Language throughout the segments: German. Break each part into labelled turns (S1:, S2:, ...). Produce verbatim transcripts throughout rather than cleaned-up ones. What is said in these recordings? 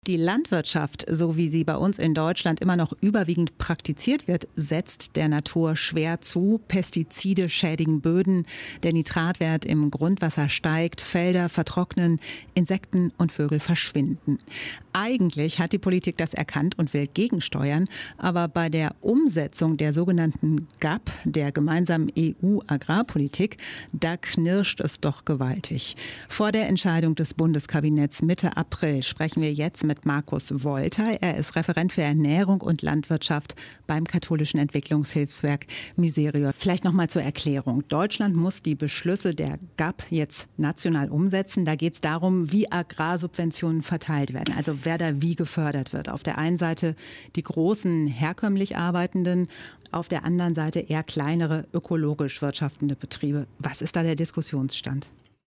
S1: Die Landwirtschaft, so wie sie bei uns in Deutschland immer noch überwiegend praktiziert wird, setzt der Natur schwer zu. Pestizide schädigen Böden, der Nitratwert im Grundwasser steigt, Felder vertrocknen, Insekten und Vögel verschwinden. Eigentlich hat die Politik das erkannt und will gegensteuern, aber bei der Umsetzung der sogenannten G A P, der gemeinsamen E U-Agrarpolitik, da knirscht es doch gewaltig. Vor der Entscheidung des Bundeskabinetts Mitte April sprechen wir jetzt mit mit Markus Wolter. Er ist Referent für Ernährung und Landwirtschaft beim katholischen Entwicklungshilfswerk Miserior. Vielleicht noch mal zur Erklärung. Deutschland muss die Beschlüsse der G A P jetzt national umsetzen. Da geht es darum, wie Agrarsubventionen verteilt werden, also wer da wie gefördert wird. Auf der einen Seite die großen herkömmlich Arbeitenden, auf der anderen Seite eher kleinere ökologisch wirtschaftende Betriebe. Was ist da der Diskussionsstand?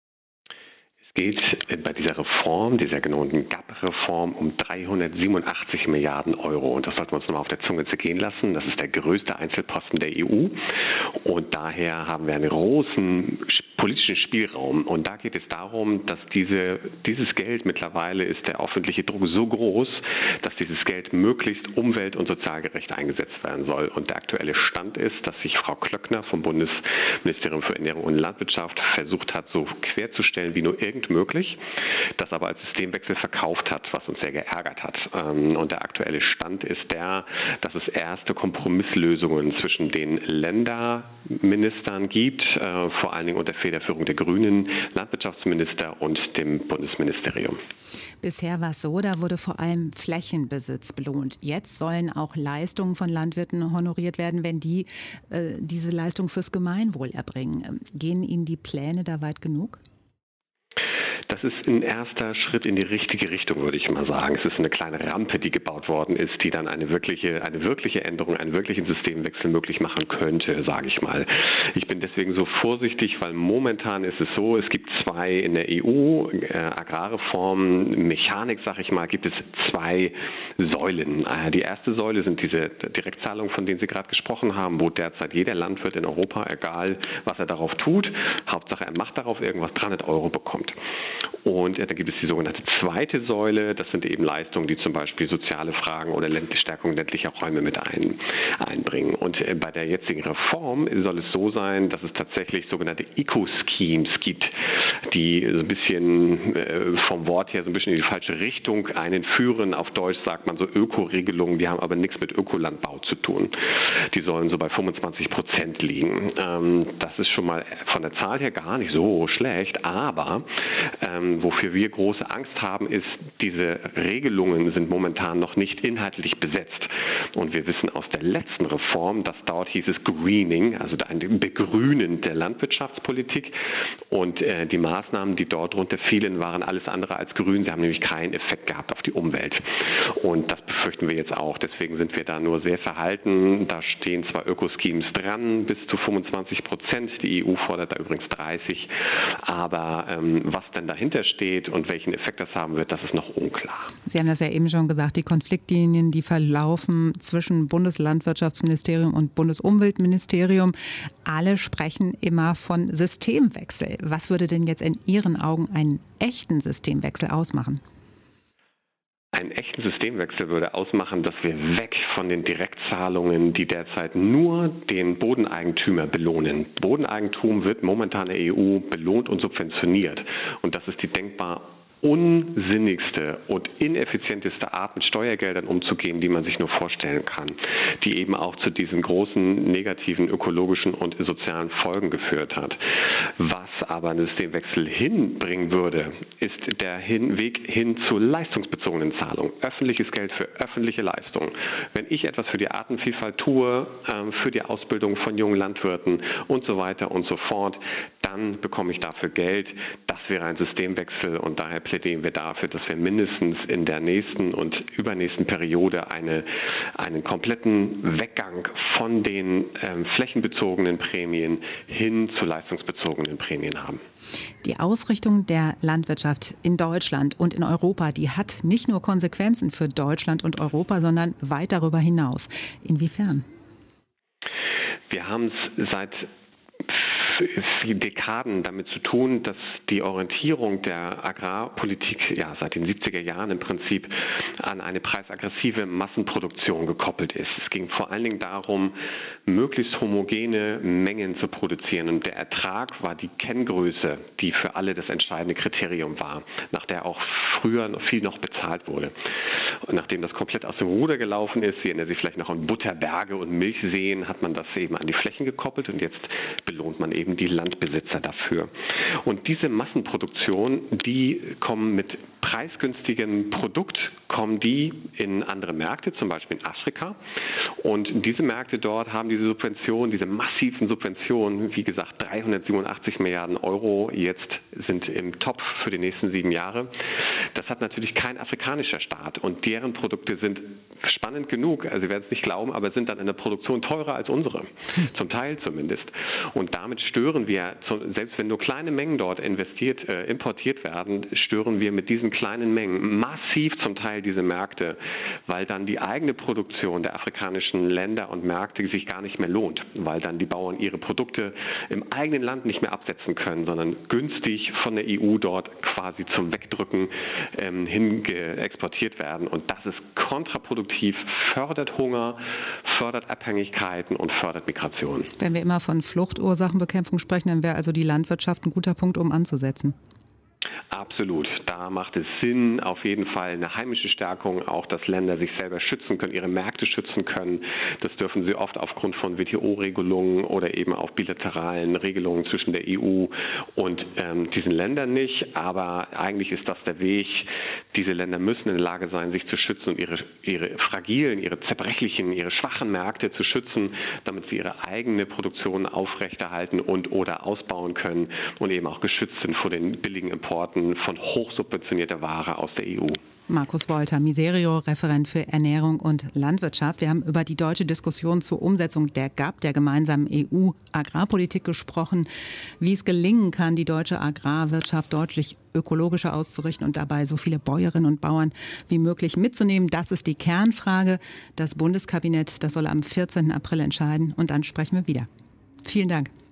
S2: Es geht bei dieser Reform, dieser genannten G A P-Reform, um dreihundertsiebenundachtzig Milliarden Euro. Und das sollten wir uns nochmal auf der Zunge zergehen lassen. Das ist der größte Einzelposten der E U. Und daher haben wir einen großen politischen Spielraum. Und da geht es darum, dass diese, dieses Geld, mittlerweile ist der öffentliche Druck so groß, dass dieses Geld möglichst umwelt- und sozialgerecht eingesetzt werden soll. Und der aktuelle Stand ist, dass sich Frau Klöckner vom Bundesministerium für Ernährung und Landwirtschaft versucht hat, so querzustellen wie nur irgend möglich, das aber als Systemwechsel verkauft hat, was uns sehr geärgert hat. Und der aktuelle Stand ist der, dass es erste Kompromisslösungen zwischen den Länderministern gibt, vor allen Dingen unter Federführung der Grünen, Landwirtschaftsminister und dem Bundesministerium.
S1: Bisher war es so, da wurde vor allem Flächenbesitz belohnt. Jetzt sollen auch Leistungen von Landwirten honoriert werden, wenn die äh, diese Leistung fürs Gemeinwohl erbringen. Gehen Ihnen die Pläne da weit genug?
S2: Das ist ein erster Schritt in die richtige Richtung, würde ich mal sagen. Es ist eine kleine Rampe, die gebaut worden ist, die dann eine wirkliche, eine wirkliche Änderung, einen wirklichen Systemwechsel möglich machen könnte, sage ich mal. Ich bin deswegen so vorsichtig, weil momentan ist es so, es gibt zwei in der E U, äh, Agrarreform, Mechanik, sage ich mal, gibt es zwei Säulen. Äh, die erste Säule sind diese Direktzahlungen, von denen Sie gerade gesprochen haben, wo derzeit jeder Landwirt in Europa, egal was er darauf tut, Hauptsache er macht darauf irgendwas, dreihundert Euro bekommt. Und ja, da gibt es die sogenannte zweite Säule. Das sind eben Leistungen, die zum Beispiel soziale Fragen oder ländliche Stärkung ländlicher Räume mit ein, einbringen. Und äh, bei der jetzigen Reform soll es so sein, dass es tatsächlich sogenannte Eco-Schemes gibt, die so ein bisschen äh, vom Wort her so ein bisschen in die falsche Richtung einen führen. Auf Deutsch sagt man so Öko-Regelungen, die haben aber nichts mit Ökolandbau zu tun. Die sollen so bei fünfundzwanzig Prozent liegen. Ähm, das ist schon mal von der Zahl her gar nicht so schlecht, aber Ähm, wofür wir große Angst haben, ist, diese Regelungen sind momentan noch nicht inhaltlich besetzt. Und wir wissen aus der letzten Reform, dass dort hieß es Greening, also ein Begrünen der Landwirtschaftspolitik. Und äh, die Maßnahmen, die dort drunter fielen, waren alles andere als grün. Sie haben nämlich keinen Effekt gehabt auf die Umwelt. Und das befürchten wir jetzt auch. Deswegen sind wir da nur sehr verhalten. Da stehen zwar Ökoschemes dran, bis zu fünfundzwanzig Prozent. Die E U fordert da übrigens dreißig. Aber ähm, was denn dahinter steht und welchen Effekt das haben wird, das ist noch unklar.
S1: Sie haben das ja eben schon gesagt, die Konfliktlinien, die verlaufen zwischen Bundeslandwirtschaftsministerium und Bundesumweltministerium. Alle sprechen immer von Systemwechsel. Was würde denn jetzt in Ihren Augen einen echten Systemwechsel ausmachen?
S2: Einen echten Systemwechsel würde ausmachen, dass wir weg von den Direktzahlungen, die derzeit nur den Bodeneigentümer belohnen. Bodeneigentum wird momentan in der E U belohnt und subventioniert. Und das ist die denkbar unsinnigste und ineffizienteste Art, mit Steuergeldern umzugehen, die man sich nur vorstellen kann, die eben auch zu diesen großen negativen ökologischen und sozialen Folgen geführt hat. Was aber einen Systemwechsel hinbringen würde, ist der hin Weg hin zu leistungsbezogenen Zahlungen. Öffentliches Geld für öffentliche Leistungen. Wenn ich etwas für die Artenvielfalt tue, für die Ausbildung von jungen Landwirten und so weiter und so fort, dann bekomme ich dafür Geld. Das wäre ein Systemwechsel und daher plädieren wir dafür, dass wir mindestens in der nächsten und übernächsten Periode eine, einen kompletten Weggang von den ähm, flächenbezogenen Prämien hin zu leistungsbezogenen Prämien haben.
S1: Die Ausrichtung der Landwirtschaft in Deutschland und in Europa, die hat nicht nur Konsequenzen für Deutschland und Europa, sondern weit darüber hinaus. Inwiefern?
S2: Wir haben es seit Dekaden damit zu tun, dass die Orientierung der Agrarpolitik ja seit den siebziger Jahren im Prinzip an eine preisaggressive Massenproduktion gekoppelt ist. Es ging vor allen Dingen darum, möglichst homogene Mengen zu produzieren. Und der Ertrag war die Kenngröße, die für alle das entscheidende Kriterium war, nach der auch früher noch viel noch bezahlt wurde. Und nachdem das komplett aus dem Ruder gelaufen ist, Sie erinnern sich vielleicht noch an Butterberge und Milchseen, hat man das eben an die Flächen gekoppelt und jetzt belohnt man eben die Landbesitzer dafür. Und diese Massenproduktion, die kommen mit preisgünstigem Produkt, kommen die in andere Märkte, zum Beispiel in Afrika. Und diese Märkte dort haben diese Subventionen, diese massiven Subventionen, wie gesagt, dreihundertsiebenundachtzig Milliarden Euro jetzt sind im Topf für die nächsten sieben Jahre. Das hat natürlich kein afrikanischer Staat und deren Produkte sind spannend genug, also Sie werden es nicht glauben, aber sind dann in der Produktion teurer als unsere, zum Teil zumindest. Und damit stören wir, selbst wenn nur kleine Mengen dort investiert, äh, importiert werden, stören wir mit diesen kleinen Mengen massiv zum Teil diese Märkte, weil dann die eigene Produktion der afrikanischen Länder und Märkte sich gar nicht mehr lohnt, weil dann die Bauern ihre Produkte im eigenen Land nicht mehr absetzen können, sondern günstig von der E U dort quasi zum Wegdrücken ähm, hin exportiert werden. Und das ist kontraproduktiv, fördert Hunger, fördert Abhängigkeiten und fördert Migration.
S1: Wenn wir immer von Fluchtursachenbekämpfung sprechen, dann wäre also die Landwirtschaft ein guter Punkt, um anzusetzen.
S2: Absolut. Da macht es Sinn, auf jeden Fall eine heimische Stärkung, auch dass Länder sich selber schützen können, ihre Märkte schützen können. Das dürfen sie oft aufgrund von W T O-Regelungen oder eben auch bilateralen Regelungen zwischen der E U und ähm, diesen Ländern nicht. Aber eigentlich ist das der Weg. Diese Länder müssen in der Lage sein, sich zu schützen und ihre, ihre fragilen, ihre zerbrechlichen, ihre schwachen Märkte zu schützen, damit sie ihre eigene Produktion aufrechterhalten und oder ausbauen können und eben auch geschützt sind vor den billigen Importen von hochsubventionierter Ware aus der E U.
S1: Markus Wolter, Miserio, Referent für Ernährung und Landwirtschaft. Wir haben über die deutsche Diskussion zur Umsetzung der G A P, der gemeinsamen E U-Agrarpolitik, gesprochen, wie es gelingen kann, die deutsche Agrarwirtschaft deutlich ökologischer auszurichten und dabei so viele Bäuerinnen und Bauern wie möglich mitzunehmen. Das ist die Kernfrage. Das Bundeskabinett, das soll am vierzehnten April entscheiden und dann sprechen wir wieder. Vielen Dank.